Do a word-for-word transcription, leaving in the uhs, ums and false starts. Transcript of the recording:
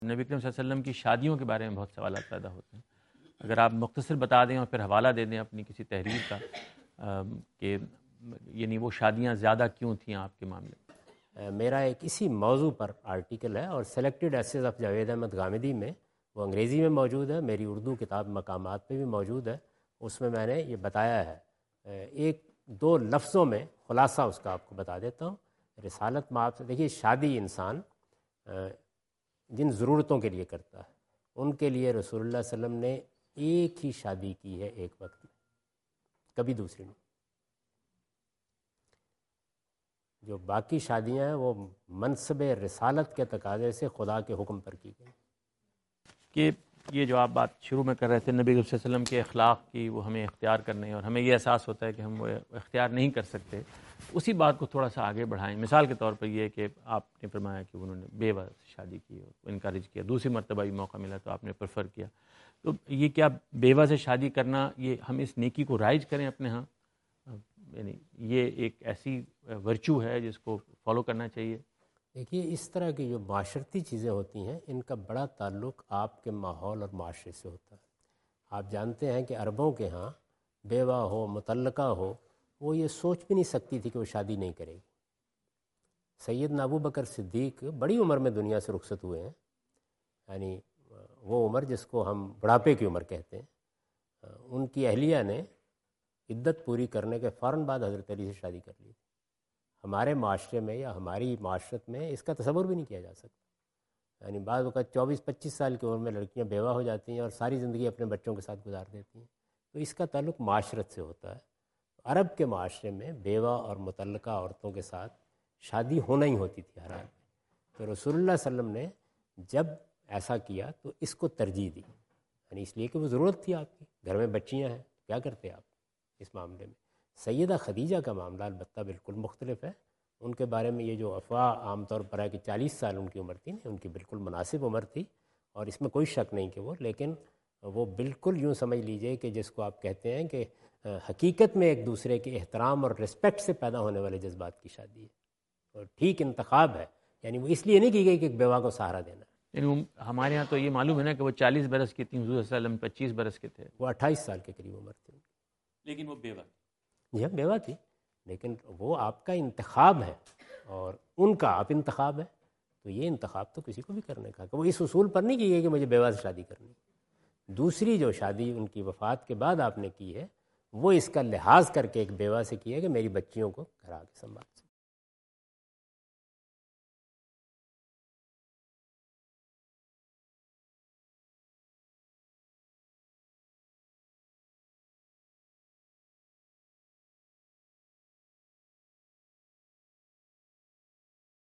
نبی کریم صلی اللہ علیہ وسلم کی شادیوں کے بارے میں بہت سوالات پیدا ہوتے ہیں، اگر آپ مختصر بتا دیں اور پھر حوالہ دے دیں اپنی کسی تحریر کا کہ یعنی وہ شادیاں زیادہ کیوں تھیں آپ کے معاملے میں۔ میرا ایک اسی موضوع پر آرٹیکل ہے اور selected essays of Javed Ahmad Ghamidi میں، وہ انگریزی میں موجود ہے، میری اردو کتاب مقامات پہ بھی موجود ہے، اس میں میں نے یہ بتایا ہے۔ ایک دو لفظوں میں خلاصہ اس کا آپ کو بتا دیتا ہوں۔ رسالت مآب سے دیکھیے، شادی انسان جن ضرورتوں کے لیے کرتا ہے ان کے لیے رسول اللہ صلی اللہ علیہ وسلم نے ایک ہی شادی کی ہے ایک وقت میں، کبھی دوسری نہیں۔ جو باقی شادیاں ہیں وہ منصب رسالت کے تقاضے سے خدا کے حکم پر کی گئی۔ کہ یہ جو آپ بات شروع میں کر رہے تھے نبی صلی اللہ علیہ وسلم کے اخلاق کی، وہ ہمیں اختیار کرنے ہیں اور ہمیں یہ احساس ہوتا ہے کہ ہم وہ اختیار نہیں کر سکتے، اسی بات کو تھوڑا سا آگے بڑھائیں۔ مثال کے طور پر یہ کہ آپ نے فرمایا کہ انہوں نے بیوہ سے شادی کی اور انکریج کیا، دوسری مرتبہ بھی موقع ملا تو آپ نے پریفر کیا، تو یہ کیا بیوہ سے شادی کرنا، یہ ہم اس نیکی کو رائج کریں اپنے ہاں؟ یعنی یہ ایک ایسی ورچو ہے جس کو فالو کرنا چاہیے؟ دیکھیے، اس طرح کی جو معاشرتی چیزیں ہوتی ہیں ان کا بڑا تعلق آپ کے ماحول اور معاشرے سے ہوتا ہے۔ آپ جانتے ہیں کہ عربوں کے ہاں بیوہ ہو، مطلقہ ہو، وہ یہ سوچ بھی نہیں سکتی تھی کہ وہ شادی نہیں کرے گی۔ سیدنا ابو بکر صدیق بڑی عمر میں دنیا سے رخصت ہوئے ہیں، یعنی وہ عمر جس کو ہم بڑھاپے کی عمر کہتے ہیں۔ ان کی اہلیہ نے عدت پوری کرنے کے فوراً بعد حضرت علی سے شادی کر لی۔ ہمارے معاشرے میں یا ہماری معاشرت میں اس کا تصور بھی نہیں کیا جا سکتا، یعنی بعض وقت چوبیس پچیس سال کی عمر میں لڑکیاں بیوہ ہو جاتی ہیں اور ساری زندگی اپنے بچوں کے ساتھ گزار دیتی ہیں، تو اس کا تعلق معاشرت سے ہوتا ہے۔ عرب کے معاشرے میں بیوہ اور مطلقہ عورتوں کے ساتھ شادی ہونا ہی ہوتی تھی ہر حال میں، تو رسول اللہ صلی اللہ علیہ وسلم نے جب ایسا کیا تو اس کو ترجیح دی، یعنی اس لیے کہ وہ ضرورت تھی، آپ کی گھر میں بچیاں ہیں، کیا کرتے آپ اس معاملے میں۔ سیدہ خدیجہ کا معاملہ البتہ بالکل مختلف ہے۔ ان کے بارے میں یہ جو افواہ عام طور پر ہے کہ چالیس سال ان کی عمر تھی، ان کی بالکل مناسب عمر تھی اور اس میں کوئی شک نہیں کہ وہ، لیکن وہ بالکل یوں سمجھ لیجئے کہ جس کو آپ کہتے ہیں کہ حقیقت میں ایک دوسرے کے احترام اور رسپیکٹ سے پیدا ہونے والے جذبات کی شادی ہے، اور ٹھیک انتخاب ہے، یعنی وہ اس لیے نہیں کی گئی کہ ایک بیوہ کو سہارا دینا ہے۔ یعنی ہمارے ہاں تو یہ معلوم ہے نا کہ وہ چالیس برس کی تھیں، حضور صلی اللہ علیہ وسلم پچیس برس کے تھے، وہ اٹھائیس سال کے قریب عمر تھی، لیکن وہ بیوہ جی ہاں بیوہ تھی، لیکن وہ آپ کا انتخاب ہے اور ان کا آپ انتخاب ہے، تو یہ انتخاب تو کسی کو بھی کرنے کا کہ وہ اس اصول پر نہیں کی گئی کہ مجھے بیوہ سے شادی کرنی۔ دوسری جو شادی ان کی وفات کے بعد آپ نے کی ہے وہ اس کا لحاظ کر کے ایک بیوہ سے کی ہے کہ میری بچیوں کو گھر آ کے سنبھال سکے۔